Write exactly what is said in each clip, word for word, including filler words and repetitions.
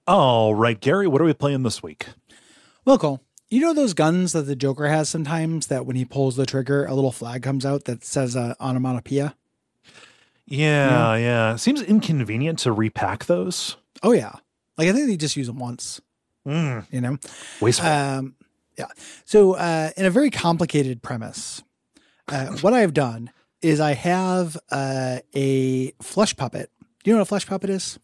All right, Gary, what are we playing this week? Well, Cole, you know those guns that the Joker has sometimes that when he pulls the trigger, a little flag comes out that says uh, onomatopoeia? Yeah, yeah, yeah. Seems inconvenient to repack those. Oh, yeah. Like, I think they just use them once, Mm. you know? Wasteful. Um, yeah. So uh, in a very complicated premise, uh, what I've done is I have uh, a flesh puppet. Do you know what a flesh puppet is?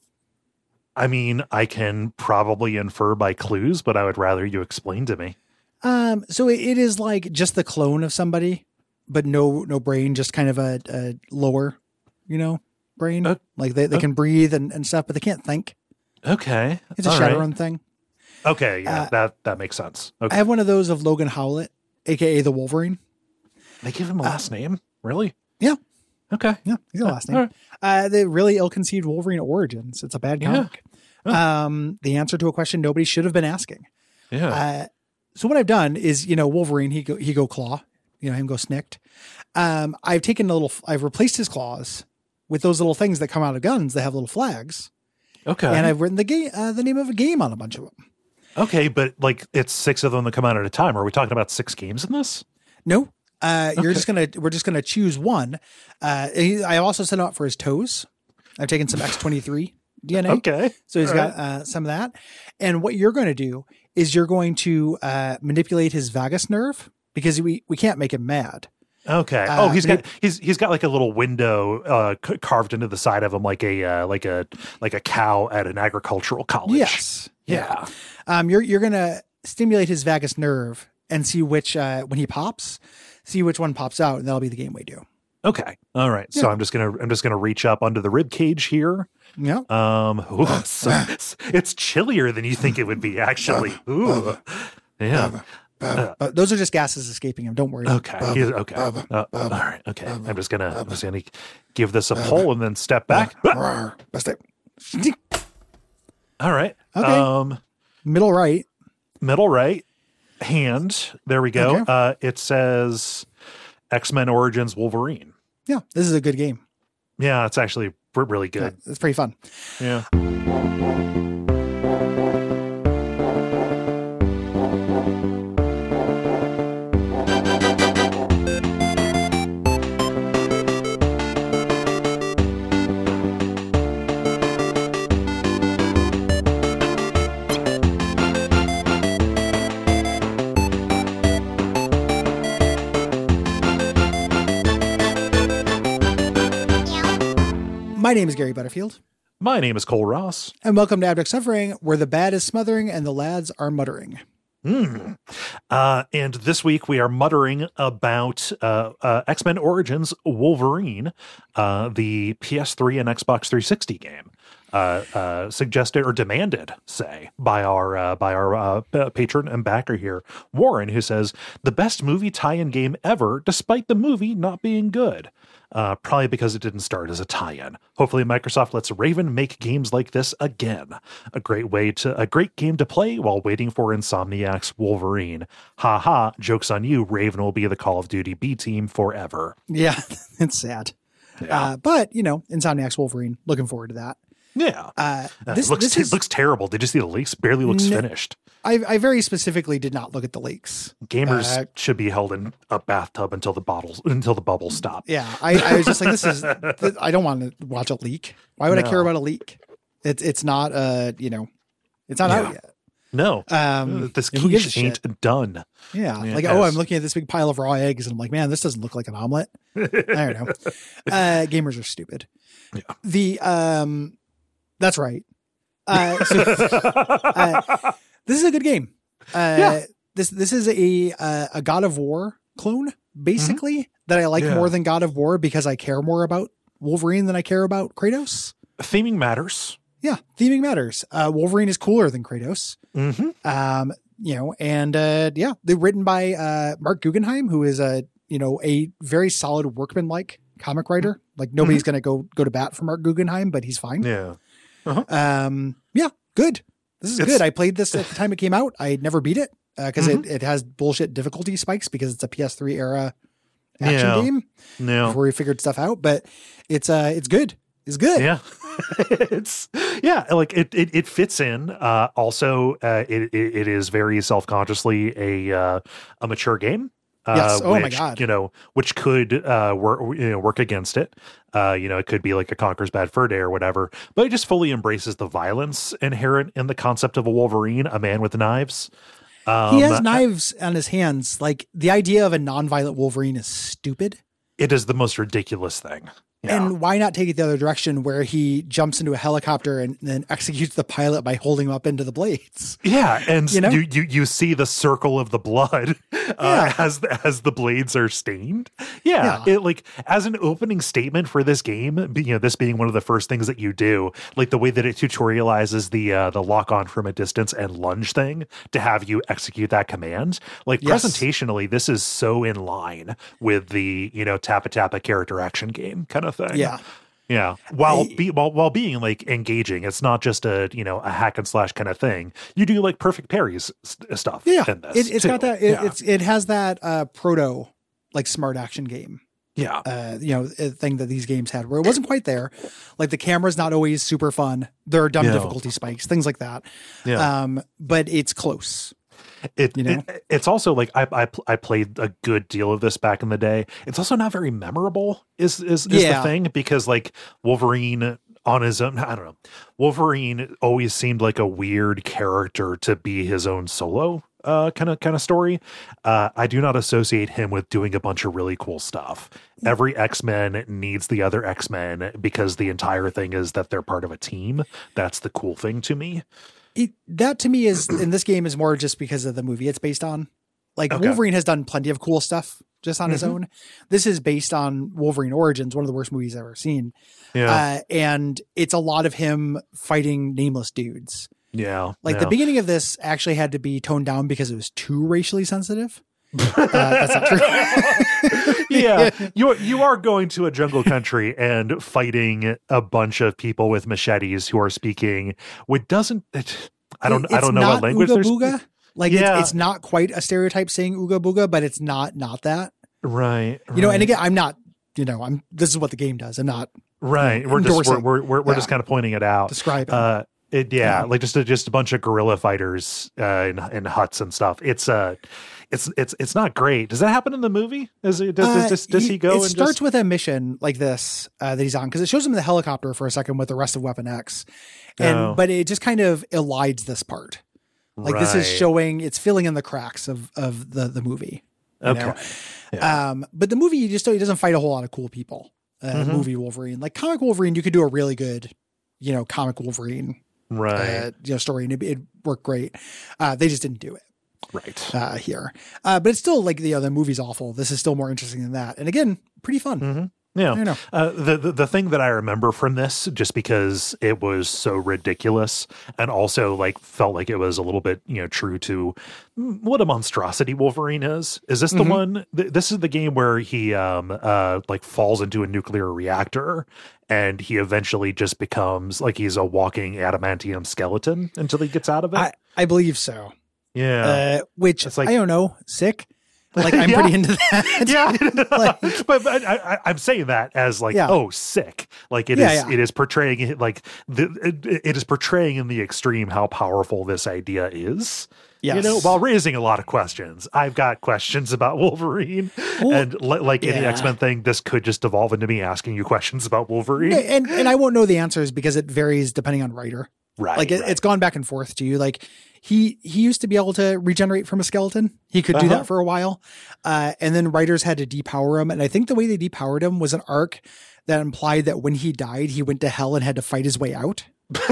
I mean, I can probably infer by clues, but I would rather you explain to me. Um, so it, it is like just the clone of somebody, but no no brain, just kind of a, a lower, you know, brain. Uh, like they, they uh, can breathe and, and stuff, but they can't think. Okay. It's a All Shadowrun right. thing. Okay, yeah, Uh, that, that makes sense. Okay. I have one of those of Logan Howlett, a k a the Wolverine. They give him a last name? Really? Yeah. Okay. Yeah, he's got a last All name. right. Uh, the really ill-conceived Wolverine origins. It's a bad Yeah. comic. Um, the answer to a question nobody should have been asking. Yeah. Uh, so what I've done is, you know, Wolverine, he go, he go claw, you know, him go snicked. Um, I've taken a little, I've replaced his claws with those little things that come out of guns that have little flags. okay. And I've written the game, uh, the name of a game on a bunch of them. okay, but like it's six of them that come out at a time. Are we talking about six games in this? No, uh, you're Okay. just going to, we're just going to choose one. Uh, he, I also sent out for his toes. I've taken some X twenty-three D N A. Okay. So he's All got uh, some of that. And what you're going to do is you're going to uh, manipulate his vagus nerve because we, we can't make him mad. Okay. Uh, oh, he's but got he's he's got like a little window uh, c- carved into the side of him, like a uh, like a like a cow at an agricultural college. Yes. Yeah. Um, you're you're going to stimulate his vagus nerve and see which, uh, when he pops, see which one pops out, and that'll be the game we do. Okay. All right. So Yeah. I'm just gonna I'm just gonna reach up under the rib cage here. Yeah. Um, ooh, so it's, it's chillier than you think it would be, actually. Ooh. Yeah. But those are just gases escaping him. Don't worry. Okay. He's- okay. Uh, all right. Okay. I'm just gonna I'm just gonna give this a pull and then step back. All right. Okay. Um, Middle right. middle right hand. There we go. Okay. Uh, it says X-Men Origins Wolverine. Yeah. This is a good game. Yeah, it's actually r- really Yeah, good. it's pretty fun. Yeah. My name is Gary Butterfield, My name is Cole Ross. and welcome to Abject Suffering, where the bad is smothering and the lads are muttering. Mm. Uh, and this week we are muttering about uh, uh, X-Men Origins Wolverine, uh, the P S three and Xbox three sixty game, uh, uh, suggested or demanded, say, by our uh, by our uh, p- patron and backer here, Warren, who says the best movie tie-in game ever, despite the movie not being good. Uh, probably because it didn't start as a tie-in. Hopefully Microsoft lets Raven make games like this again. A great way to, a great game to play while waiting for Insomniac's Wolverine. Ha ha, joke's on you, Raven will be the Call of Duty B team forever. Yeah, it's sad. Yeah. Uh, but, you know, Insomniac's Wolverine, looking forward to that. Yeah. Uh, Uh, this it looks, this it is, looks terrible. Did you see the leaks? Barely looks No. finished. I, I very specifically did not look at the leaks. Gamers Uh, should be held in a bathtub until the bottles, until the bubbles stop. Yeah, I, I was just like, this is, th- I don't want to watch a leak. Why would I No. care about a leak? It's it's not, uh, you know, it's not Yeah. out yet. No, Um, this who gives a quiche ain't shit? done. Yeah, Yeah, like, it oh, has. I'm looking at this big pile of raw eggs, and I'm like, man, this doesn't look like an omelet. I don't know. Uh, gamers are stupid. Yeah. The um, that's right. Uh, so, uh, this is a good game. Uh, Yeah. This this is a uh, a God of War clone, basically, that I like Yeah. more than God of War because I care more about Wolverine than I care about Kratos. Theming matters. Yeah, theming matters. Uh, Wolverine is cooler than Kratos. Mm-hmm. Um, you know, and uh, yeah, they're written by uh, Mark Guggenheim, who is a you know a very solid workman-like comic writer. Like nobody's going to go go to bat for Mark Guggenheim, but he's fine. Yeah. Um, yeah, good. This is It's- good. I played this at the time it came out. I never beat it because Mhm. it, it has bullshit difficulty spikes because it's a P S three era action Yeah. game No. before we figured stuff out. But it's uh it's good. is good. Yeah. It's yeah, like it, it, it fits in. Uh, also, uh, it, it, it is very self-consciously a, uh, a mature game. Uh, Yes. Oh which, my God. You know, which could uh, work, you know, work against it. Uh, you know, it could be like a Conker's Bad Fur Day or whatever, but it just fully embraces the violence inherent in the concept of a Wolverine, a man with knives. Um, He has knives on his hands. Like, the idea of a non-violent Wolverine is stupid. It is the most ridiculous thing. Yeah. And why not take it the other direction where he jumps into a helicopter and then executes the pilot by holding him up into the blades? Yeah, and You know? you, you you see the circle of the blood uh, Yeah. as as the blades are stained. Yeah, Yeah. it like as an opening statement for this game, be- you know, this being one of the first things that you do, like the way that it tutorializes the uh, the lock on from a distance and lunge thing to have you execute that command. Like Yes. presentationally, this is so in line with the you know Tappa Tappa character action game kind of thing. Yeah. Yeah, while I- be while while being like engaging, it's not just a you know a hack and slash kind of thing. You do like perfect parries st- stuff. Yeah. in this It, it's too. got that. It, yeah. it's It has that uh, proto, like, smart action game. yeah, Uh, you know, a thing that these games had where it wasn't quite there. Like, the camera's not always super fun. There are dumb Yeah. difficulty spikes, things like that. yeah. Um, but it's close. it, you know? it it's also like I, I pl- I played a good deal of this back in the day. It's also not very memorable. Is is, is Yeah. the thing because like Wolverine on his own. I don't know. Wolverine always seemed like a weird character to be his own solo uh kind of kind of story. uh I do not associate him with doing a bunch of really cool stuff. Every X-Men needs the other X-Men because the entire thing is that they're part of a team. That's the cool thing to me. It, that to me is, in this game, is more just because of the movie it's based on. Like, Okay. Wolverine has done plenty of cool stuff just on his Mhm. own. This is based on Wolverine Origins, one of the worst movies I've ever seen. Yeah, Uh, and it's a lot of him fighting nameless dudes. yeah. Like, yeah. the beginning of this actually had to be toned down because it was too racially sensitive. Uh, that's not true. yeah, you you are going to a jungle country and fighting a bunch of people with machetes who are speaking. What doesn't it, I don't I It's don't know not what language Ooga they're booga. speaking. Like, Yeah. it's, it's not quite a stereotype saying ooga booga, but it's not not that. Right, You know, and right. again, I'm not. You know, I'm. This is what the game does. I'm not right. We're just we're endorsing. we're we're, we're just Yeah. kind of pointing it out. describing. Uh, it, yeah, Yeah. like just a, just a bunch of guerrilla fighters uh, in in huts and stuff. It's uh it's it's it's not great. Does that happen in the movie? Does it, does, Uh, does, does he go It and starts just with a mission like this uh, that he's on, because it shows him in the helicopter for a second with the rest of Weapon X, and Oh. but it just kind of elides this part. Like, this is Right. showing, it's filling in the cracks of of the the movie. you Okay. know? Yeah. Um, but the movie, you just don't, he doesn't fight a whole lot of cool people. Uh, Mhm. Movie Wolverine, like comic Wolverine, you could do a really good, you know, comic Wolverine Right, uh, you know, story, and it, it worked great. Uh, they just didn't do it. right. uh, here. Uh, but it's still like the other movie's awful. This is still more interesting than that. And again, pretty fun. Mm-hmm. Yeah. I know. Uh, the, the the thing that I remember from this, just because it was so ridiculous, and also like felt like it was a little bit, you know, true to what a monstrosity Wolverine is. Is this the Mhm. one? Th- this is the game where he um uh like falls into a nuclear reactor, and he eventually just becomes like he's a walking adamantium skeleton until he gets out of it. I, I believe so. yeah. Uh, which It's like- I don't know. Sick. Like, I'm Yeah. pretty into that. Yeah, Like- but, but I, I, I'm saying that as like, Yeah. oh, sick. Like it is, Yeah, yeah. it is portraying it like the, it, it is portraying in the extreme how powerful this idea is. Yes. You know, while raising a lot of questions. I've got questions about Wolverine, Well, and li- like any yeah. X-Men thing, this could just evolve into me asking you questions about Wolverine. and and I won't know the answers because it varies depending on writer. Right, Like, it, right. it's gone back and forth to you. Like, he he used to be able to regenerate from a skeleton. He could do Uh-huh. that for a while, uh, and then writers had to depower him. And I think the way they depowered him was an arc that implied that when he died, he went to hell and had to fight his way out,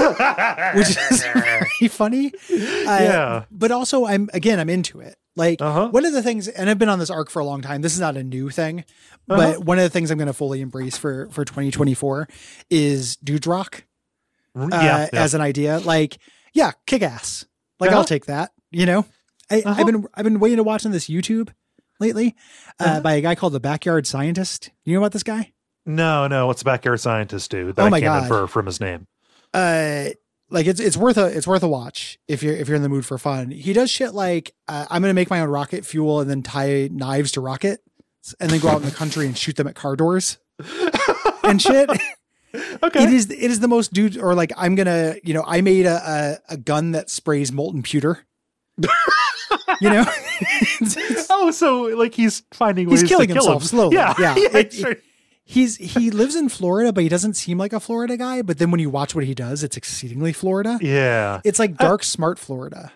which is very funny. Uh, Yeah. but also, I'm again, I'm into it. Like, Uh-huh. one of the things, and I've been on this arc for a long time. This is not a new thing, Uh-huh. but one of the things I'm going to fully embrace for for twenty twenty-four is Dude Rock uh, yeah, yeah. as an idea. Like, yeah, kick ass. Like, Uh-huh. I'll take that. You know, I, Uh-huh. I've been I've been waiting to watching this YouTube lately uh, Uh-huh. by a guy called the Backyard Scientist. You know about this guy? no, no. What's Backyard Scientist do that Oh I my can't God. infer from his name? Uh, like it's it's worth a it's worth a watch if you're if you're in the mood for fun. He does shit like uh, I'm gonna make my own rocket fuel and then tie knives to rockets and then go out in the country and shoot them at car doors and shit. Okay. It is, it is the most dude, or like, I'm going to, you know, I made a, a, a gun that sprays molten pewter. You know? it's, it's, oh, so like he's finding he's ways killing to kill himself him. slowly. Yeah. Yeah. yeah It- sure. it- he's, he lives in Florida, but he doesn't seem like a Florida guy. But then when you watch what he does, it's exceedingly Florida. yeah. It's like dark, smart Florida.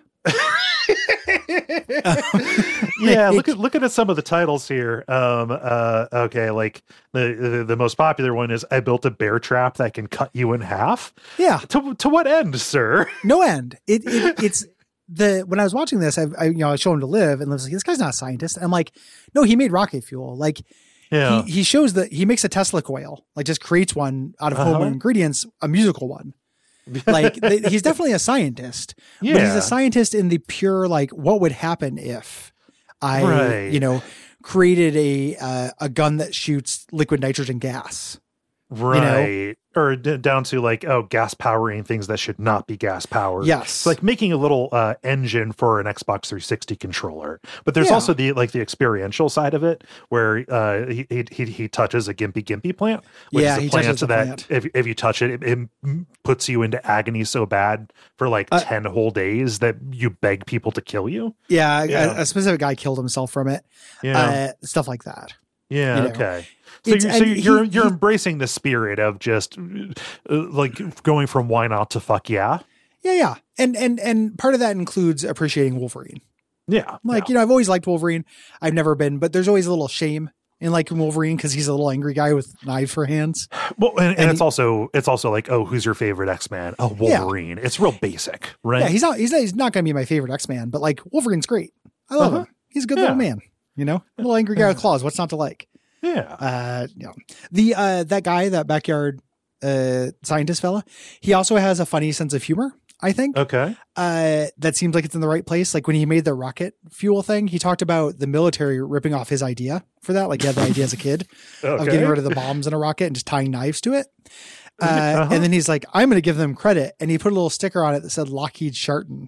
yeah, look at look at some of the titles here. Um, uh, okay, like the, the the most popular one is "I built a bear trap that can cut you in half." Yeah. To to what end, sir? No end. It, it it's the when I was watching this, I, I you know I show him to live, and Liv's like, this guy's not a scientist. And I'm like, no, he made rocket fuel. Like Yeah, he he shows that he makes a Tesla coil, like just creates one out of Uh-huh. home ingredients, a musical one. Like th- he's definitely a scientist, but he's Yeah. a scientist in the pure like, what would happen if I Right. you know created a uh, a gun that shoots liquid nitrogen gas. right. Or d- down to like, oh, gas powering things that should not be gas powered. Yes. It's like making a little uh, engine for an Xbox three sixty controller. But there's Yeah. also the like the experiential side of it, where uh, he, he he he touches a gimpy gimpy plant, which Yeah, is a he plant touches the that plant. if if you touch it, it, it puts you into agony so bad for like Uh, ten whole days that you beg people to kill you. Yeah, Yeah. A, a specific guy killed himself from it. Yeah, Uh, stuff like that. yeah, you know. okay. So It's- you're, so and you're he- you're he- embracing the spirit of just uh, like going from why not to fuck yeah. Yeah, yeah. And and and part of that includes appreciating Wolverine. Yeah, Like, you know, I've always liked Wolverine. I've never been, but there's always a little shame in liking Wolverine because he's a little angry guy with knives for hands. well, and, and, and it's he- also it's also like, oh, who's your favorite X-Man? Oh, Yeah. Wolverine. It's real basic, right? Yeah, he's not he's not, he's not going to be my favorite X-Man, but like Wolverine's great. I love Uh-huh. him. He's a good Yeah. little man, you know? A little angry guy with claws. What's not to like? yeah. Uh, you know, the uh, that guy, that backyard uh, scientist fella, he also has a funny sense of humor. I think Okay. uh, that seems like it's in the right place. Like when he made the rocket fuel thing, he talked about the military ripping off his idea for that. Like he had the idea as a kid of Okay. getting rid of the bombs in a rocket and just tying knives to it. Uh, Uh-huh. And then he's like, I'm going to give them credit. And he put a little sticker on it that said Lockheed Sharton.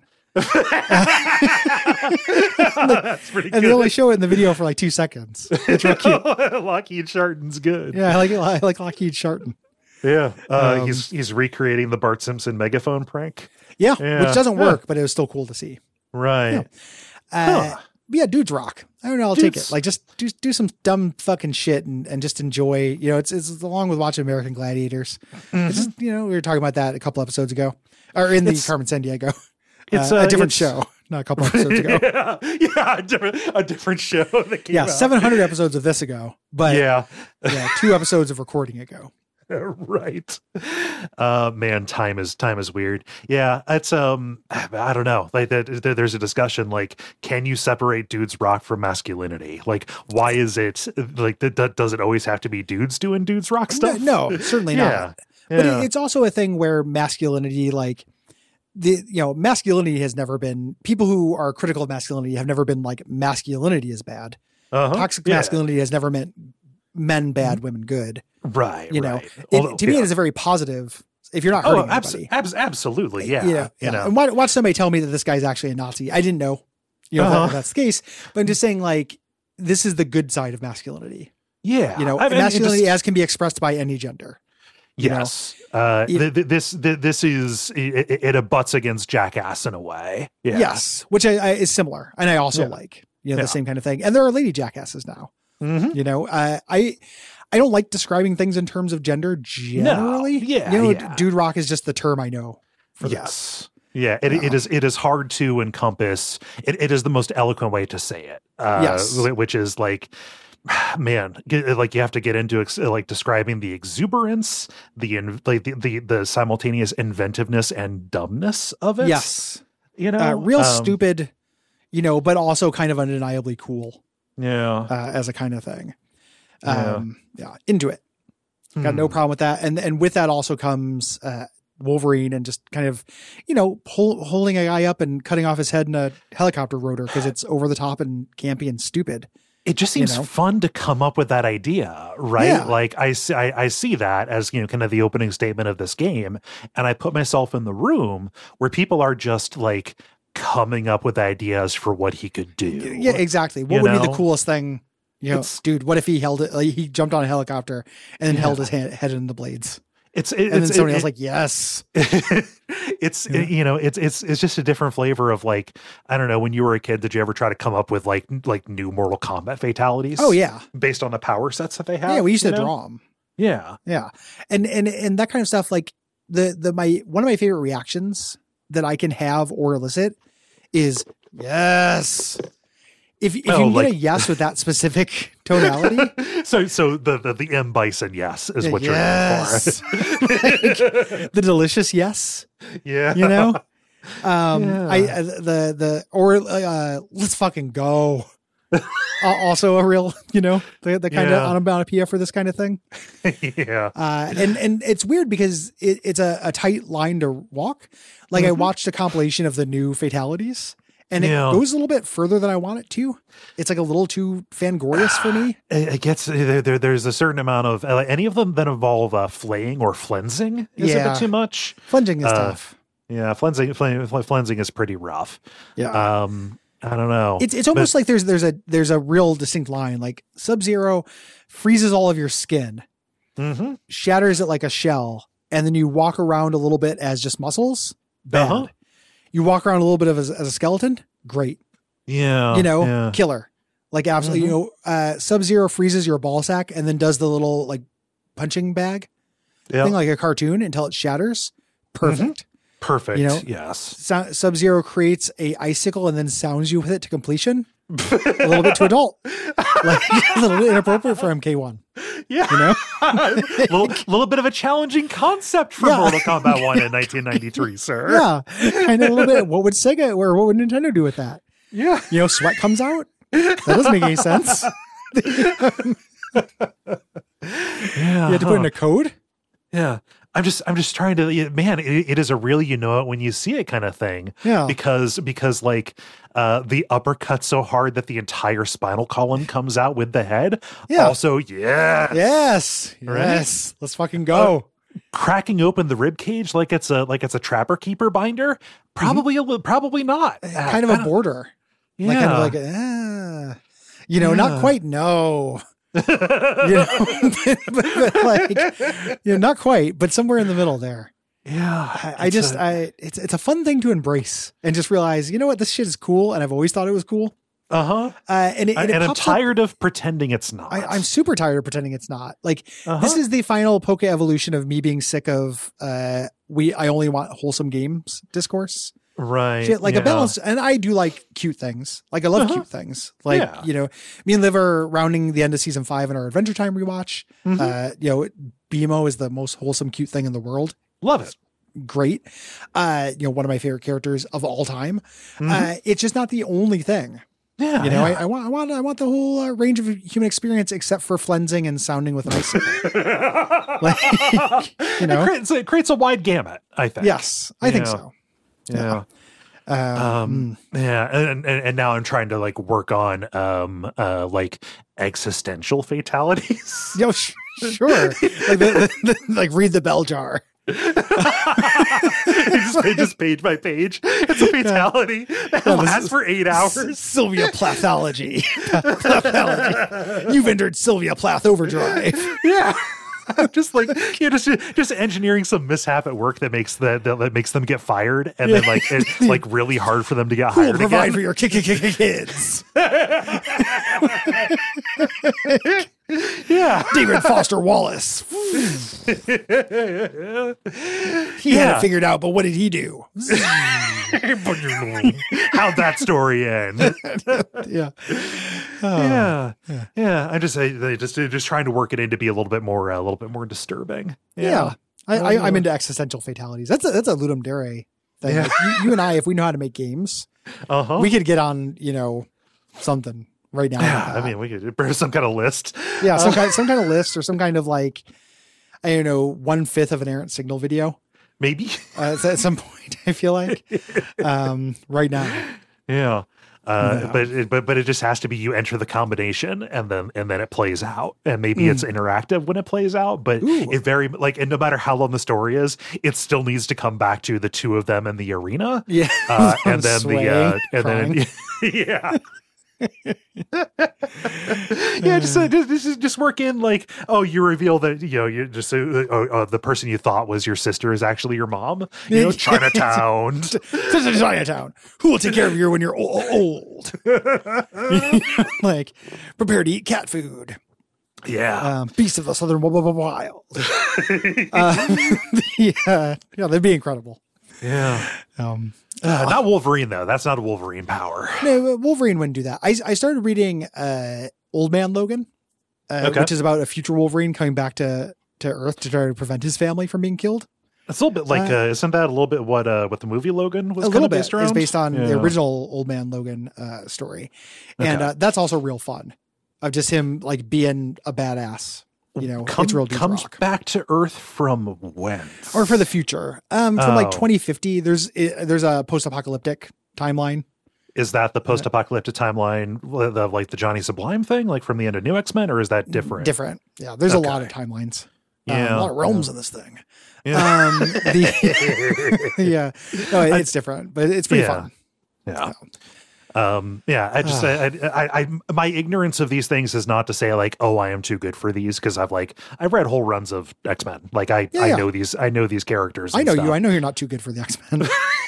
That's pretty And good. they only show it in the video for like two seconds. It's real cute. Lockheed Sharton's good. Yeah, I like it. I like Lockheed Sharton. Yeah. Uh, Um, he's he's recreating the Bart Simpson megaphone prank. Yeah, Yeah. which doesn't Yeah. work, but it was still cool to see. Right. Uh, Huh. but yeah, dudes rock. I don't know. I'll take Dudes- it. Like just do do some dumb fucking shit and, and just enjoy. You know, it's it's along with watching American Gladiators. It's just, you know, we were talking about that a couple episodes ago, or in the It's- Carmen Sandiego. It's uh, uh, a different it's- show, not a couple episodes ago. yeah, yeah, a different, a different show that came Yeah, out. seven hundred episodes of this ago, but yeah. Yeah, two episodes of recording ago. right. Uh, man, time is time is weird. Yeah, it's um, I don't know. Like that, there- there's a discussion like, can you separate dudes rock from masculinity? Like, why is it like that? that does it always have to be dudes doing dudes rock stuff? No, no, certainly Yeah. not. But Yeah. it, it's also a thing where masculinity, like the, you know, masculinity has never been, people who are critical of masculinity have never been like masculinity is bad. Uh-huh. Toxic Yeah. masculinity has never meant men bad, women good. Right. You know, right. It- Although- to me, yeah. it is a very positive, if you're not hurting Oh, abs- anybody. abs- absolutely. Yeah. You know, yeah. You know. And watch, watch somebody tell me that this guy's actually a Nazi. I didn't know, you know, if that- Uh-huh. if that's the case, but I'm just saying like, this is the good side of masculinity. Yeah. You know, I mean, it masculinity just- as can be expressed by any gender. you know? Yes. Uh, It- th- th- this th- this is it, it it abuts against Jackass in a way. Yeah. Yes, which I, I, is similar, and I also Yeah. like, you know, Yeah. the same kind of thing. And there are lady jackasses now. Mhm. You know, uh, I I don't like describing things in terms of gender generally. Yeah, you know, yeah. dude rock is just the term I know for that. Yes. Yeah, it, No. it is. It is hard to encompass. It, it is the most eloquent way to say it. Uh, Yes. wh- which is like, man, get, like you have to get into ex- like describing the exuberance, the in, like the, the the simultaneous inventiveness and dumbness of it. Yes, you know, uh, real Um, stupid, you know, but also kind of undeniably cool Yeah, uh, as a kind of thing. Yeah. Um, yeah, into it. Got no Hmm. problem with that. And and with that also comes uh, Wolverine and just kind of, you know, pull, holding a guy up and cutting off his head in a helicopter rotor because it's over the top and campy and stupid. It just you seems know? fun to come up with that idea, right? Yeah. Like I see, I, I see that as, you know, kind of the opening statement of this game, and I put myself in the room where people are just like coming up with ideas for what he could do. Yeah, exactly. What You would be know? the coolest thing? You know, It's- dude, what if he held it? Like he jumped on a helicopter and then Yeah. held his hand, head in the blades. It's it, and it's, then somebody it, else like, yes. it's yeah. it, you know it's it's it's just a different flavor of like, I don't know, when you were a kid, did you ever try to come up with like like new Mortal Kombat fatalities? Oh yeah, based on the power sets that they have. Yeah, we used to know? draw them. Yeah, yeah, and and and that kind of stuff. Like the the my one of my favorite reactions that I can have or elicit is yes. If, if oh, you can like, get a yes with that specific tonality. so so the, the, the M. Bison yes is what yes. you're in for. Like, the delicious yes. Yeah. You know? Um, yeah. I, the, the, or, uh, let's fucking go. uh, also a real, you know, the, the kind yeah. of onomatopoeia for this kind of thing. yeah. Uh, and, and it's weird because it, it's a, a tight line to walk. Like mm-hmm. I watched a compilation of the new fatalities. And it yeah. goes a little bit further than I want it to. It's like a little too fangorious for me. It gets there, there. There's a certain amount of uh, any of them that involve uh, flaying or flensing is yeah. a bit too much. Flensing is uh, tough. Yeah, flensing, flensing is pretty rough. Yeah. Um, I don't know. It's it's almost but, like there's there's a there's a real distinct line. Like Sub-Zero freezes all of your skin, mm-hmm. shatters it like a shell, and then you walk around a little bit as just muscles. Bad. Uh-huh. You walk around a little bit of as, as a skeleton. Great. Yeah. You know, yeah. killer. Like absolutely, mm-hmm. you know, uh, Sub-Zero freezes your ball sack and then does the little like punching bag yep. thing like a cartoon until it shatters. Perfect. Mm-hmm. Perfect. You know, yes. So- Sub-Zero creates a icicle and then sounds you with it to completion. A little bit too adult. Like a little bit inappropriate for M K one. Yeah. You know? a little, little bit of a challenging concept for yeah. Mortal Kombat one in nineteen ninety-three, sir. Yeah. Kind of a little bit. What would Sega or what would Nintendo do with that? Yeah. You know, sweat comes out? That doesn't make any sense. Yeah. You had to put in a code? Yeah. I'm just, I'm just trying to, man, it, it is a really, you know it when you see it kind of thing. Yeah. Because, because like, uh, the uppercut so hard that the entire spinal column comes out with the head. Yeah. Also, yes. Yes. Right? Yes. Let's fucking go. Uh, cracking open the rib cage like it's a, like it's a trapper keeper binder. Probably, mm-hmm. a, probably not. Kind of a border. Yeah. Like kind of like, uh, you know, yeah. not quite. No. you know, but, but, but like, you know, not quite, but somewhere in the middle there. Yeah, I, I just, a, I, it's, it's a fun thing to embrace and just realize, you know what, this shit is cool, and I've always thought it was cool. Uh-huh. Uh And, it, and, I, it and I'm tired up, of pretending it's not. I, I'm super tired of pretending it's not. Like uh-huh. this is the final Poke evolution of me being sick of uh, we. I only want wholesome games discourse. Right. Shit, like yeah. a balance. And I do like cute things. Like I love uh-huh. cute things. Like, yeah. you know, me and Liv are rounding the end of season five in our Adventure Time rewatch. Mm-hmm. Uh, you know, B M O is the most wholesome, cute thing in the world. Love it. Great. Uh, you know, one of my favorite characters of all time. Mm-hmm. Uh, it's just not the only thing. Yeah. You know, yeah. I, I want, I want, I want the whole uh, range of human experience except for flensing and sounding with an icicle. Like, you know, it creates, it creates a wide gamut, I think. Yes, I you think know? so. Yeah. yeah. Um, um yeah and, and and now I'm trying to like work on um uh like existential fatalities. Yo, sh- sure. Like the, the, the, like read the bell jar. just, page, just page by page. It's a fatality yeah. that yeah, lasts for eight hours. Sylvia Plathology. Plathology. You've entered Sylvia Plath overdrive. Yeah. I'm just like, you know, just just engineering some mishap at work that makes the, that, that makes them get fired, and yeah. then like it's like really hard for them to get Who hired will provide again. for your kick, kick, kick, kids. Yeah, David Foster Wallace. He yeah. had it figured out, but what did he do? How'd that story end? yeah. Oh, yeah, yeah, yeah. I just, I, they just, they're just trying to work it in to be a little bit more, uh, a little bit more disturbing. Yeah, yeah. I, I, I'm into existential fatalities. That's a, that's a Ludum Dare thing. Yeah. Like you, you and I, if we know how to make games, uh-huh. we could get on, you know, something right now. Yeah, I mean, we could bring some kind of list. Yeah, some uh, kind, some kind of list or some kind of like, I don't know, one fifth of an errant signal video. Maybe uh, at some point. I feel like um, right now. Yeah. Uh, yeah. but it, but but it just has to be you enter the combination and then and then it plays out, and maybe mm. it's interactive when it plays out, but Ooh. it very like, and no matter how long the story is, it still needs to come back to the two of them in the arena. Yeah, uh, and then swaying, the uh, and crying. then yeah. yeah, just, uh, just just just work in like, oh, you reveal that, you know, you just uh, uh, uh, the person you thought was your sister is actually your mom. You know, Chinatown. This is Chinatown. Who will take care of you when you're o- old? Like, prepare to eat cat food. Yeah. Um, beast of the southern wild. uh, yeah, yeah, that'd be incredible. Yeah. Um, uh, not Wolverine though. That's not a Wolverine power. No, Wolverine wouldn't do that. I I started reading uh, Old Man Logan, uh, okay. which is about a future Wolverine coming back to, to Earth to try to prevent his family from being killed. It's a little bit like, uh, uh, isn't that a little bit what uh, what the movie Logan was a kind little of bit. based around? It's based on yeah. the original Old Man Logan uh, story, and okay. uh, that's also real fun. Of just him like being a badass. You know, Come, it's real comes rock. back to Earth from when? Or for the future. Um, from oh. like twenty fifty, there's there's a post-apocalyptic timeline. Is that the post-apocalyptic timeline, the, like the Johnny Sublime thing, like from the end of New X-Men, or is that different? Different. Yeah, there's okay. a lot of timelines. Yeah, um, a lot of realms yeah. in this thing. Yeah. Um, the, yeah, no, it's different, but it's pretty yeah. fun. Yeah. So. Um, yeah, I just, I, I, I, my ignorance of these things is not to say like, oh, I am too good for these. Cause I've like, I've read whole runs of X-Men. Like I, yeah, I yeah. know these, I know these characters. I know stuff. you, I know you're not too good for the X-Men.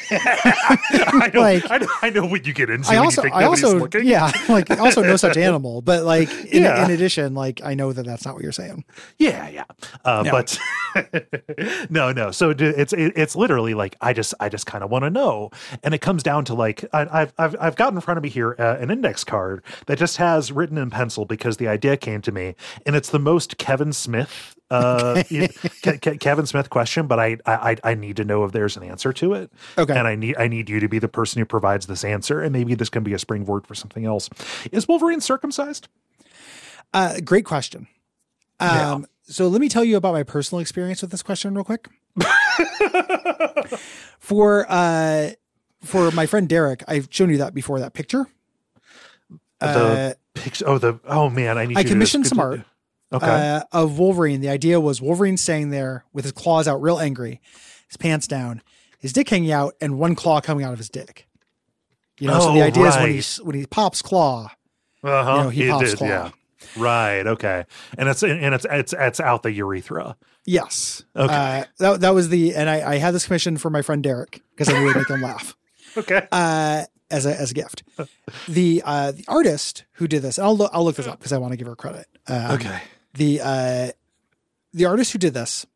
I know, like, I know, I know what you get into. I when also, you think I also, looking. yeah, like also no such animal, but like in, Yeah. in addition, like I know that that's not what you're saying. Yeah, yeah. Uh, Yeah. But no, no. So it's it, it's literally like I just I just kind of want to know, and it comes down to like I, I've I've I've got in front of me here uh, an index card that just has written in pencil because the idea came to me, and it's the most Kevin Smith uh it, Ke- Ke- Kevin Smith question, but I I I need to know if there's an answer to it. Okay, and I need I need you to be the person who provides this answer, and maybe this can be a springboard for something else. Is Wolverine circumcised? Uh, great question. Um, Yeah. So let me tell you about my personal experience with this question real quick. for uh, for my friend Derek, I've shown you that before, that picture. The Uh, picture. Oh, the oh man, I need. I you to commissioned just- some art Okay. uh, of Wolverine. The idea was Wolverine staying there with his claws out, real angry, his pants down, his dick hanging out, and one claw coming out of his dick. You know, so the Oh, idea is when right. he when he pops claw, Uh-huh. you know, he It pops did, claw. yeah. Right. Okay. And it's and it's it's it's out the urethra. Yes. Okay. Uh, that that was the and I, I had this commission for my friend Derek because I knew it'd make him laugh. Okay. Uh, as a as a gift. The uh, the artist who did this, and I'll look I'll look this up because I want to give her credit. Um, Okay. The uh, the artist who did this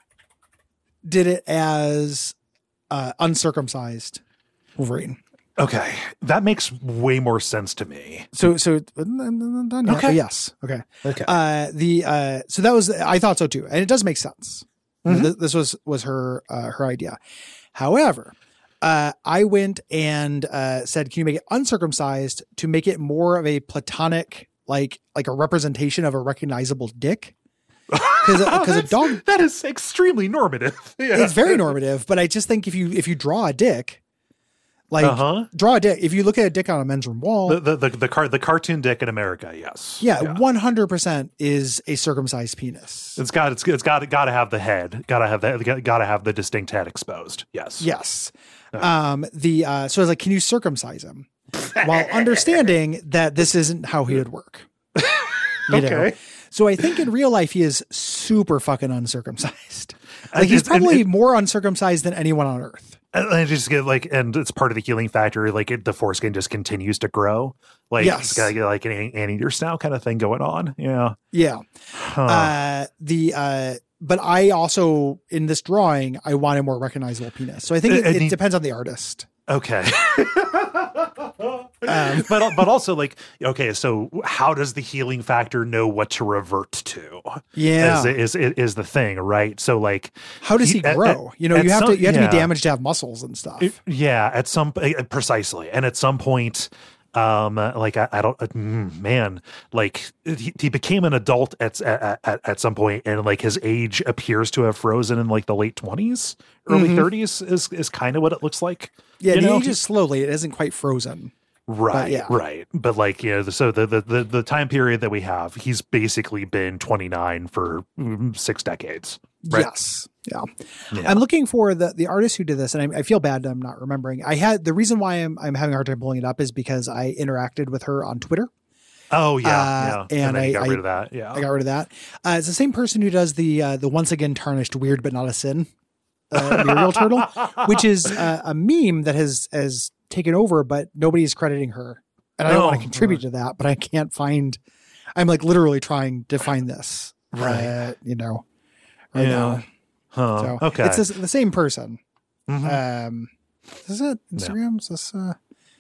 did it as uh, uncircumcised Wolverine. Okay. That makes way more sense to me. So so done yet, Okay. but yes. Okay. Okay. Uh, the uh, so that was I thought so too, and it does make sense. Mhm. Th- This was was her uh, her idea. However, uh, I went and uh, said, "Can you make it uncircumcised to make it more of a platonic, like like a representation of a recognizable dick?" Because because a That's- dog, that is extremely normative. Yeah. it's very normative. But I just think if you if you draw a dick, like Uh-huh. draw a dick, if you look at a dick on a men's room wall, The the the the, car, the cartoon dick in America, yes. yeah, one hundred percent is a circumcised penis. It's got it's it's got got to have the head, got to have the got to have the distinct head exposed. Yes. Yes. Um, the, uh, so I was like, can you circumcise him? While understanding that this isn't how he would work. You know? Okay. So I think in real life, he is super fucking uncircumcised. Like he's It's- and probably it- more uncircumcised than anyone on earth. And I just get like, and it's part of the healing factor. Like it, the foreskin just continues to grow. Like Yes. it's got like an anteater snout kind of thing going on. Yeah. Yeah. Huh. Uh, the, uh, but I also, in this drawing, I want a more recognizable penis. So I think it, And it he- depends on the artist. Okay. Um, but but also like, okay, so how does the healing factor know what to revert to? Yeah. Is, is, is the thing, right? So like, How does he at- grow? at- you know, at you have some- to, you have to yeah. be damaged to have muscles and stuff. It- yeah, at some uh, precisely, and at some point, um, like I, I don't, uh, mm, man, like he, he became an adult at, at at at some point, and like his age appears to have frozen in like the late twenties, early Mhm. thirties is is kind of what it looks like. yeah. you It know? ages slowly. It isn't quite frozen. Right, But yeah. right. But like, you know, so the, the the the time period that we have, he's basically been twenty-nine for mm, six decades. Right? Yes. Yeah. Yeah. I'm looking for the, the artist who did this, and I, I feel bad I'm not remembering. I had the reason why I'm I'm having a hard time pulling it up is because I interacted with her on Twitter. Oh yeah, Uh, yeah. and then I- you got I- rid of that. Yeah. I got rid of that. Uh, it's the same person who does the uh, the once again tarnished weird but not a sin uh, Muriel Turtle, which is uh, a meme that has has taken over, but nobody's crediting her. And I don't Oh, want to contribute to that, but I can't find. I'm like literally trying to find this. Right. Uh, you know. Right Yeah. now. Huh. So okay. it's this, the same person. Mhm. Um, is it Instagram? Is this? Uh,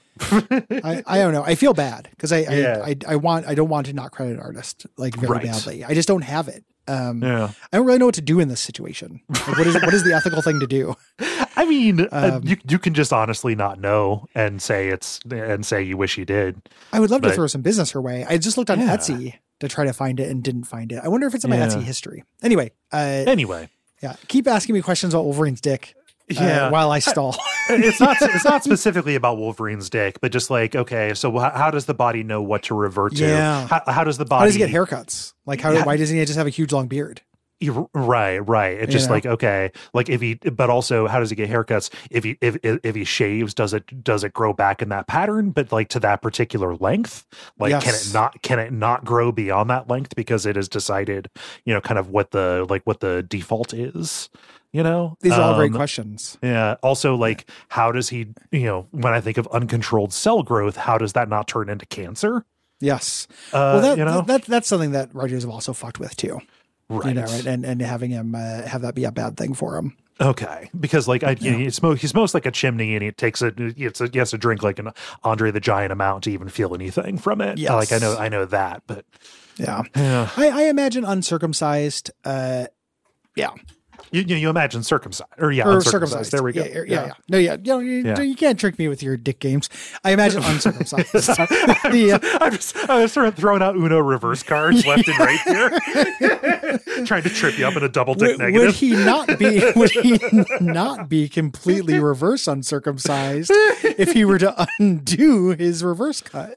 I, I don't know. I feel bad because I, Yeah. I, I I want I don't want to not credit an artist like very Right. badly. I just don't have it. Um, yeah. I don't really know what to do in this situation. Like, what is what is the ethical thing to do? I mean, uh, Um, you you can just honestly not know and say it's and say you wish you did. I would love to But- throw some business her way. I just looked on Yeah. Etsy to try to find it and didn't find it. I wonder if it's in my Yeah. Etsy history. Anyway, uh, Anyway, yeah, keep asking me questions about Wolverine's dick. uh, Yeah. while I stall. it's not it's not specifically about Wolverine's dick, but just like, okay, so how, how does the body know what to revert to? Yeah. How, how does the body? How does he get haircuts? Like, how? Yeah. Why doesn't he just have a huge long beard? You- Right, right. It's You just know? like, okay, like if he, but also, how does he get haircuts? If he, if if he shaves, does it does it grow back in that pattern? But like to that particular length, like can Yes. it not can it not grow beyond that length because it is decided, you know, kind of what the like what the default is, you know? These are all great Um, questions. Yeah. Also, like, how does he, you know, when I think of uncontrolled cell growth, how does that not turn into cancer? Yes. Uh, well, that, you know, that that's something that Rogers have also fucked with too. right. You know, right? And and having him uh, have that be a bad thing for him. Okay, because like I, you know, he's most he's most like a chimney, and he takes a it's a, he has to drink like an Andre the Giant amount to even feel anything from it. Yes. Like I know I know that, but Yeah. yeah, I, I imagine uncircumcised. Uh, yeah. you you, you imagine circumcised or yeah, Or uncircumcised. circumcised. There we go. Yeah, yeah, yeah. yeah. No, yeah. You, know, you, Yeah. you can't trick me with your dick games. I imagine uncircumcised. the, uh, I'm just I was sort of throwing out Uno reverse cards left and right here, trying to trip you up in a double dick would, negative. would he not be? Would he not be completely reverse uncircumcised if he were to undo his reverse cut?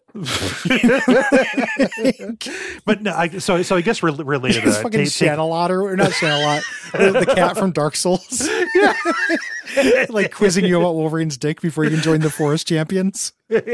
But no, I, so so I guess re- related to It's that, fucking take- take- Shanalot or, or not Shanalot, the, the cat from Dark Souls. Like quizzing you about Wolverine's dick before you can join the Forest Champions.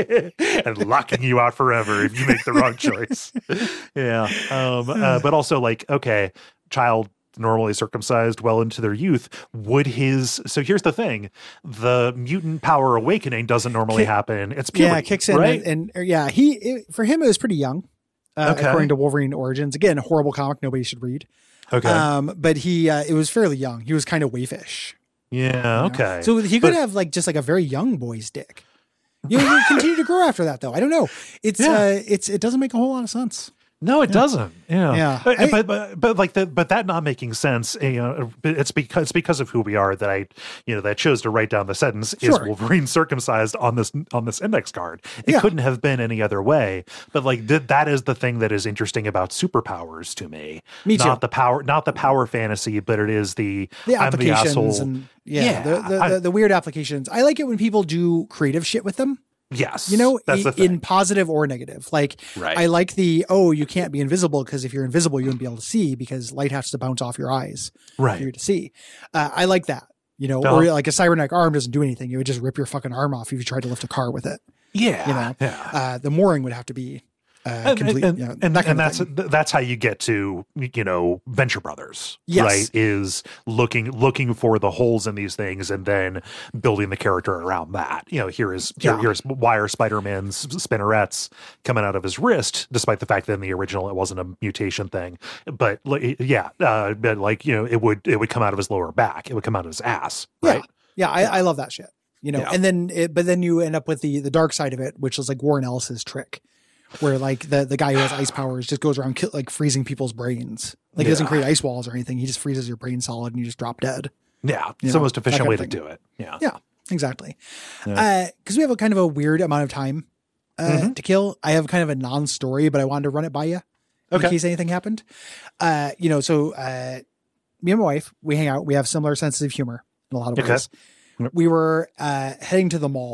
and locking you out forever if you make the wrong choice. Yeah. Um, uh, but also like, okay, child normally circumcised well into their youth. Would his, so here's the thing, the mutant power awakening doesn't normally Kick- happen. It's puberty, Yeah, it kicks in. right? And, and yeah, he, it, for him, it was pretty young. Uh, Okay. According to Wolverine Origins. Again, horrible comic nobody should read. Okay. Um, but he, uh, it was fairly young. He was kind of waifish. yeah. Okay. So he could But- have like just like a very young boy's dick. You know, you continue to grow after that, though. I don't know. It's Yeah. uh, it's it doesn't make a whole lot of sense. No, it doesn't. Yeah, Yeah. But, I- but but but like that, but that not making sense. You know, it's because it's because of who we are that I, you know, that I chose to write down the sentence is Sure. Wolverine circumcised on this on this index card. It Yeah. couldn't have been any other way. But like th- that is the thing that is interesting about superpowers to me. Me too. Not the power, not the power fantasy, but it is the The I'm the applications asshole. and yeah, Yeah, the, the, I- the, the weird applications. I like it when people do creative shit with them. Yes, You know, that's i- the thing. in positive or negative. Like, Right. I like the, oh, you can't be invisible because if you're invisible, you wouldn't be able to see because light has to bounce off your eyes Right. for you to see. Uh, I like that, you know, Uh-huh. or like a cybernetic arm doesn't do anything. It would just rip your fucking arm off if you tried to lift a car with it. yeah, You know, yeah. uh, the mooring would have to be uh, and, complete. and, you know, and, that kind and of that's thing. th- that's how you get to, you know, Venture Brothers, Yes. right? Is looking looking for the holes in these things and then building the character around that. You know, here is here, Yeah. here's why are Spider-Man's spinnerets coming out of his wrist, despite the fact that in the original it wasn't a mutation thing. But like, yeah, uh, but like, you know, it would it would come out of his lower back. It would come out of his ass, right? Yeah, I, I love that shit. You know, Yeah. and then it, but then you end up with the the dark side of it, which is like Warren Ellis's trick, where like the the guy who has ice powers just goes around kill, like freezing people's brains. Like he doesn't Yeah. create ice walls or anything. He just freezes your brain solid and you just drop dead. Yeah, You it's know, the most that efficient kind way of to thing. do it. Yeah, Yeah, exactly. Yeah. Because we have a kind of a weird amount of time uh, Mhm. to kill. I have kind of a non-story, but I wanted to run it by you Okay. in case anything happened. Uh, you know, so uh, me and my wife, we hang out. We have similar senses of humor in a lot of Okay. ways. Yep. We were uh, heading to the mall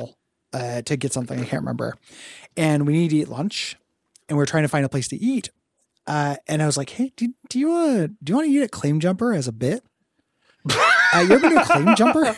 uh, to get something. I can't remember. And we need to eat lunch, and we're trying to find a place to eat. Uh, and I was like, "Hey, do, do you want to do you want to eat at Claim Jumper as a bit? Uh, you ever do Claim Jumper?"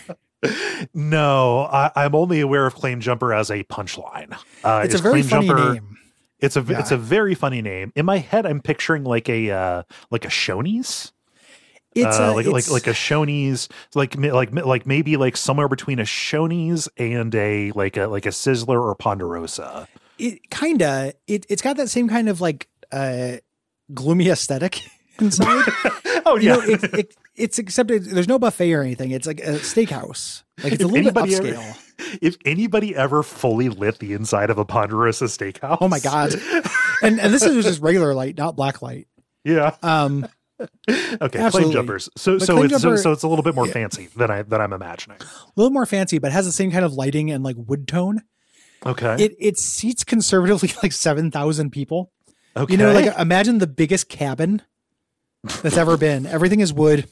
No, I, I'm only aware of Claim Jumper as a punchline. Uh, it's a very Claim funny Jumper, name. It's a Yeah. it's a very funny name. In my head, I'm picturing like a uh, like a Shoney's. It's uh, a, like it's, like like a Shoney's, like like like maybe like somewhere between a Shoney's and a like a like a Sizzler or Ponderosa. It kinda it it's got that same kind of like uh, gloomy aesthetic inside. Oh You yeah, know, it, it, it's except it, there's no buffet or anything. It's like a steakhouse. Like it's a If little bit anybody upscale. ever- if anybody ever fully lit the inside of a Ponderosa steakhouse, Oh my god! And and this is just regular light, not black light. yeah. Um, Okay, Absolutely. Claim Jumpers. So But so Claim it's Jumper- so, so it's a little bit more yeah. fancy than I than I'm imagining. a little more fancy, but has the same kind of lighting and like wood tone. Okay. It it seats conservatively like seven thousand people. okay. You know, like imagine the biggest cabin that's ever been. Everything is wood.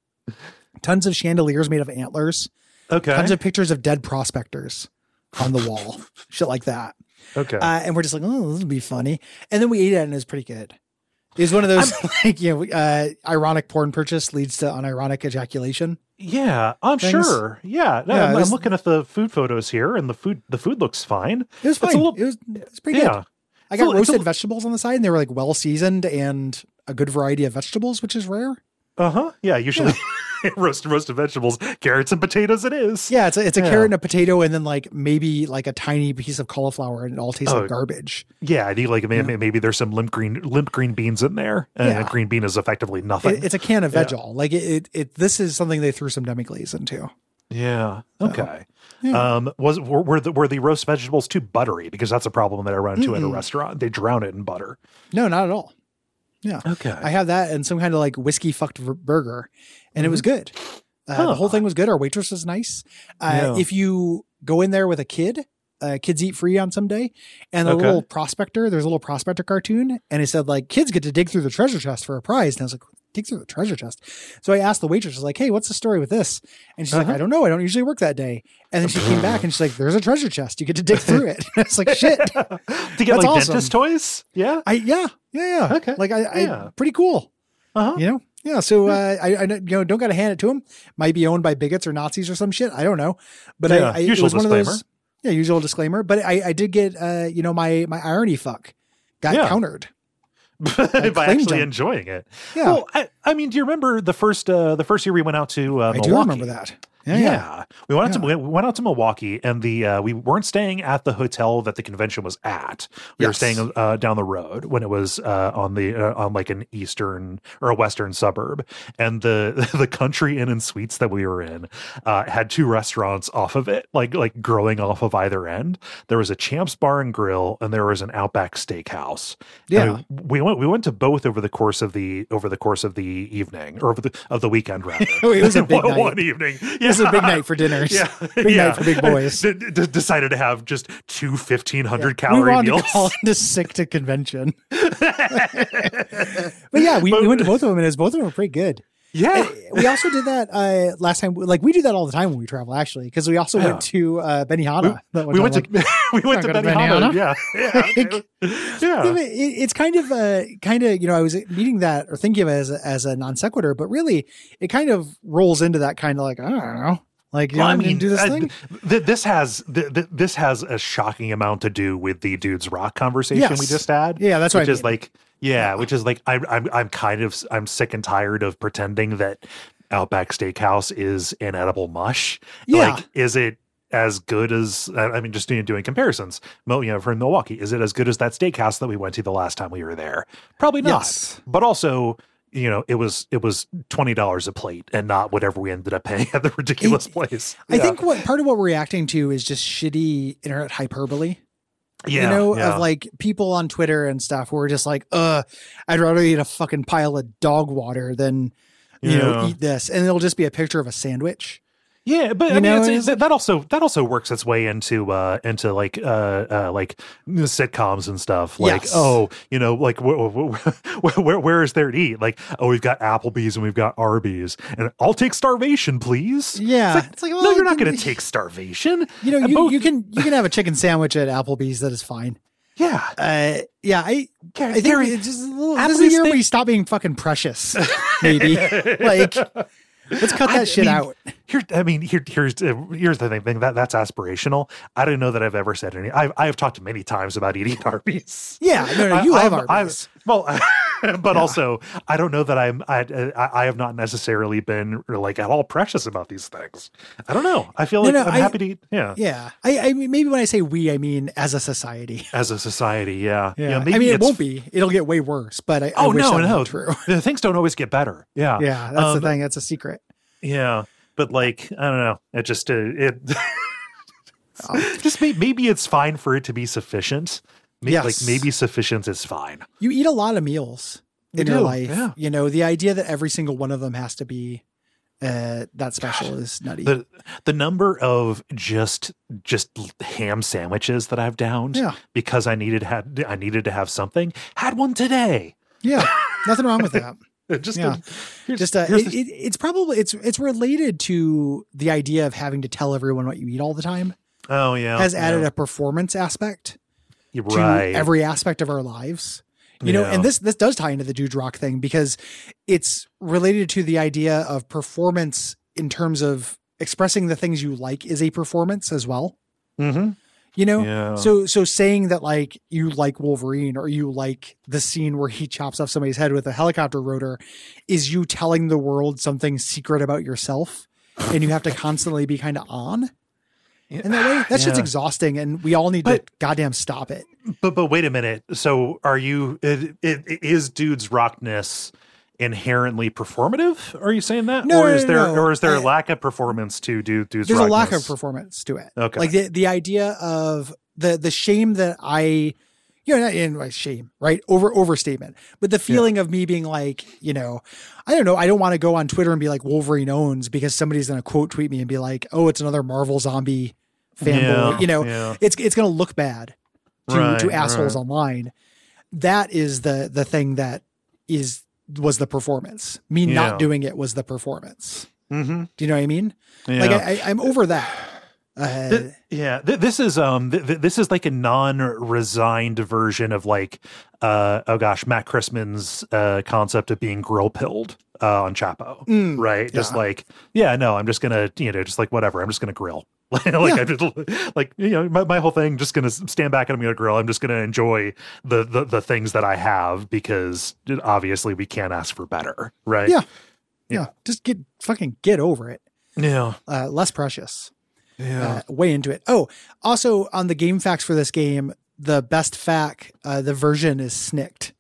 Tons of chandeliers made of antlers. okay. Tons of pictures of dead prospectors on the wall. Shit like that. okay. Uh, and we're just like, oh, this would be funny. And then we ate it and it was pretty good. It was one of those like, you know, uh, ironic porn purchase leads to unironic ejaculation. Yeah, I'm things. sure. Yeah, no, Yeah, I'm, it was- I'm looking at the food photos here, and the food the food looks fine. It was It's a fine. little- it was it was pretty Yeah, good. I It's got a little- it's a roasted little- vegetables on the side, and they were like well seasoned and a good variety of vegetables, which is rare. uh huh. Yeah, usually roasted roasted vegetables, carrots and potatoes. It is. Yeah, it's a, it's a Yeah. carrot and a potato, and then like maybe like a tiny piece of cauliflower, and it all tastes Oh. like garbage. Yeah, I do like maybe, Yeah. maybe there's some limp green limp green beans in there, and Yeah. a green bean is effectively nothing. It, it's a can of Yeah. veg-all. Like it, it, it, this is something they threw some demi-glaze into. yeah. Okay. Yeah. Um. Was were, were the were the roast vegetables too buttery? Because that's a problem that I run into at a Mm-mm. restaurant. They drown it in butter. No, not at all. Yeah. Okay. I have that and some kind of like whiskey fucked v- burger, and it was good. Uh, Huh. The whole thing was good. Our waitress was nice. Uh, Yeah. If you go in there with a kid, uh, kids eat free on some day, and the Okay. little prospector, there's a little prospector cartoon, and it said like kids get to dig through the treasure chest for a prize, and I was like, dig through the treasure chest. So I asked the waitress, I was like, hey, what's the story with this? And she's Uh-huh. like, I don't know. I don't usually work that day. And then she came back and she's like, there's a treasure chest. You get to dig through it. I was like, shit. to get That's like awesome. dentist toys. Yeah. I yeah yeah yeah. Okay. Like I, I Yeah. pretty cool. Uh huh. You know? Yeah. So uh, I, I, you know, don't got to hand it to him. Might be owned by bigots or Nazis or some shit. I don't know. But Yeah, I, I it usual was one of disclaimer. those. Yeah, usual disclaimer. But I, I did get, uh, you know, my my irony fuck got Yeah. countered. By claim actually jump. enjoying it. Yeah, Well, I, I mean, do you remember the first uh, the first year we went out to uh, I Milwaukee? do remember that. Yeah, Yeah, yeah. we went out Yeah. to we went out to Milwaukee, and the uh, we weren't staying at the hotel that the convention was at. We were Yes. staying uh, down the road when it was uh, on the uh, on like an eastern or a western suburb, and the the country inn and suites that we were in uh, had two restaurants off of it, like like growing off of either end. There was a Champs Bar and Grill, and there was an Outback Steakhouse. Yeah. And we, we went we went to both over the course of the over the course of the evening or over the of the weekend rather. It was a big one, night. one evening. This is a big night for dinners. Yeah, Big yeah. night for big boys. D- d- decided to have just two fifteen hundred We calorie wanted meals. to call it a sick to convention. But yeah, we, we went to both of them, and it was, both of them were pretty good. Yeah, We also did that uh, last time. Like we do that all the time when we travel, actually, because we also Yeah. went to uh, Benihana. that one we went time, to we went to Not gonna Benihana. Benihana? Yeah, yeah, Yeah, yeah. but it, it's kind of uh, kind of you know I was meeting that or thinking of it as a, as a non sequitur, but really it kind of rolls into that kind of like I don't know, like you Well, know, I mean, do this uh, thing. th- this has th- th- this has a shocking amount to do with the dude's rock conversation Yes. we just had. Yeah, that's what which I is mean. like yeah, which is like I'm I'm I'm kind of I'm sick and tired of pretending that Outback Steakhouse is an edible mush. Yeah. Like, is it as good as I I mean, just doing, doing comparisons? Mil- You know, from Milwaukee, is it as good as that steakhouse that we went to the last time we were there? Probably not. Yes. But also, you know, it was it was twenty dollars a plate, and not whatever we ended up paying at the ridiculous place. I Yeah. think what part of what we're reacting to is just shitty internet hyperbole. yeah, you know, yeah. of like people on Twitter and stuff who are just like, uh, I'd rather eat a fucking pile of dog water than, you know, Yeah. eat this. And it'll just be a picture of a sandwich. Yeah, but I You mean, know, it's, it's- that that also that also works its way into uh, into like uh, uh, like sitcoms and stuff. Like, Yes. oh, you know, like wh- wh- wh- where where is there to eat? Like, oh, we've got Applebee's and we've got Arby's, and I'll take starvation, please. Yeah. it's like, It's like, no, well, you're not you- going to take starvation. You know, And you, both- you can you can have a chicken sandwich at Applebee's. That is fine. yeah, Uh, yeah, I Gary- I think Gary, it's just a little, Applebee's this is a year thing- where you stop being fucking precious. Maybe like let's cut that I shit mean, out. Here, I mean, here, here's uh, here's the thing. thing that that's aspirational. I don't know that I've ever said any. I've I've talked many times about eating Arby's. Yeah, no, no, you I, love I'm- Arby's. I'm- well, but also I don't know that I'm. I, I I have not necessarily been like at all precious about these things. I don't know. I feel No, like no, I'm I- happy to eat. Yeah. Yeah, I, I mean, maybe when I say we, I mean as a society. As a society, yeah, Yeah, You know, I maybe mean, it it's- won't be. It'll get way worse. But I, I Oh wish no, that no, wasn't true. The things don't always get better. Yeah, Yeah, that's Um, the thing. That's a secret. Yeah, but like I don't know. It just uh, it just may, maybe it's fine for it to be sufficient. Maybe, Yes. like maybe sufficient is fine. You eat a lot of meals in You your do, life. yeah. You know, the idea that every single one of them has to be uh, that special is nutty. The the number of just just ham sandwiches that I've downed Yeah. because I needed had I needed to have something. Had one today. Yeah, nothing wrong with that. Just Yeah. here's- Just uh, here's it, the- it, it's probably it's it's related to the idea of having to tell everyone what you eat all the time. oh yeah, Has added yeah. a performance aspect You're to right. every aspect of our lives. You know, Yeah. and this this does tie into the Dude Rock thing because it's related to the idea of performance in terms of expressing the things you like is a performance as well. mm-hmm. You know, Yeah. so so saying that like you like Wolverine or you like the scene where he chops off somebody's head with a helicopter rotor is you telling the world something secret about yourself, and you have to constantly be kind of on. In that way, that's just Yeah. exhausting, and we all need But- to goddamn stop it. But but wait a minute. So are you? It, it, it is Dude's Rockness inherently performative? Are you saying that, No, or no, is no, there, no. or is there a I- lack of performance to do Dude's There's Rockness? a lack of performance to it. Okay. Like the the idea of the the shame that I, you know, not in like shame, right? Over overstatement, but the feeling of me being like, you know, I don't know, I don't want to go on Twitter and be like Wolverine owns because somebody's going to quote tweet me and be like, oh, it's another Marvel zombie fanboy. Yeah, you know, yeah. it's it's going to look bad to Right, to assholes right. online. That is the the thing that is was the performance. Me Yeah. not doing it was the performance. Mm-hmm. Do you know what I mean? Yeah. Like I, I, I'm over that. Uh, Th- yeah, th- this is um, th- th- this is like a non-resigned version of like, uh, oh gosh, Matt Christman's uh, concept of being grill pilled uh, on Chapo, Mm, right? Just yeah. like, yeah, no, I'm just gonna, you know, just like whatever, I'm just gonna grill. like, Yeah. I just, like, you know, my, my whole thing, just gonna stand back and I'm gonna grill. I'm just gonna enjoy the, the the things that I have because obviously we can't ask for better, right? Yeah. yeah, just get fucking get over it. yeah, Uh, less precious. yeah. Uh, way into it. Oh, also on the game facts for this game, the best fact, uh, the version is snicked.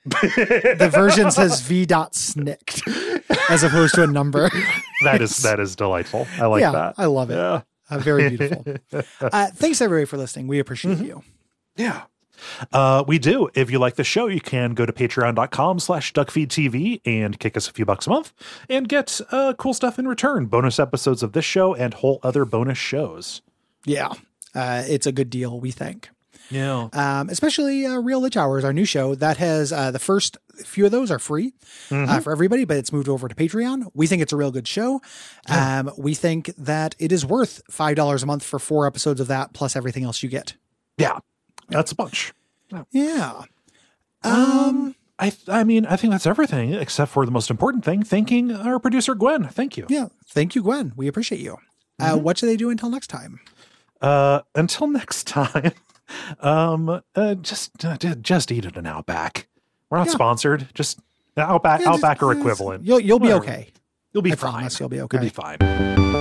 The version says v dot snicked as opposed to a number. that is that is delightful. I like yeah, that. I love it. Yeah. Uh, very beautiful. Uh, thanks everybody for listening. We appreciate you. Yeah. Uh, we do. If you like the show, you can go to patreon.com slash duckfeedtv and kick us a few bucks a month and get uh, cool stuff in return. Bonus episodes of this show and whole other bonus shows. Yeah, uh, it's a good deal, we think. Yeah. Um, especially uh, Real Lich Hours, our new show that has uh, the first few of those are free uh, for everybody, but it's moved over to Patreon. We think it's a real good show. Um, we think that it is worth five dollars a month for four episodes of that plus everything else you get. Yeah. That's a bunch. Yeah. Um, I I mean, I think that's everything except for the most important thing, thanking our producer, Gwen. Thank you. yeah. Thank you, Gwen. We appreciate you. Uh, what should they do until next time? Uh, until next time, um, uh, just uh, just eat it an Outback. We're not Yeah. sponsored. Just Outback, Yeah, just- Outback or just- equivalent. You'll, you'll be Whatever. okay. You'll be I fine. promise you'll be You'll okay. be fine.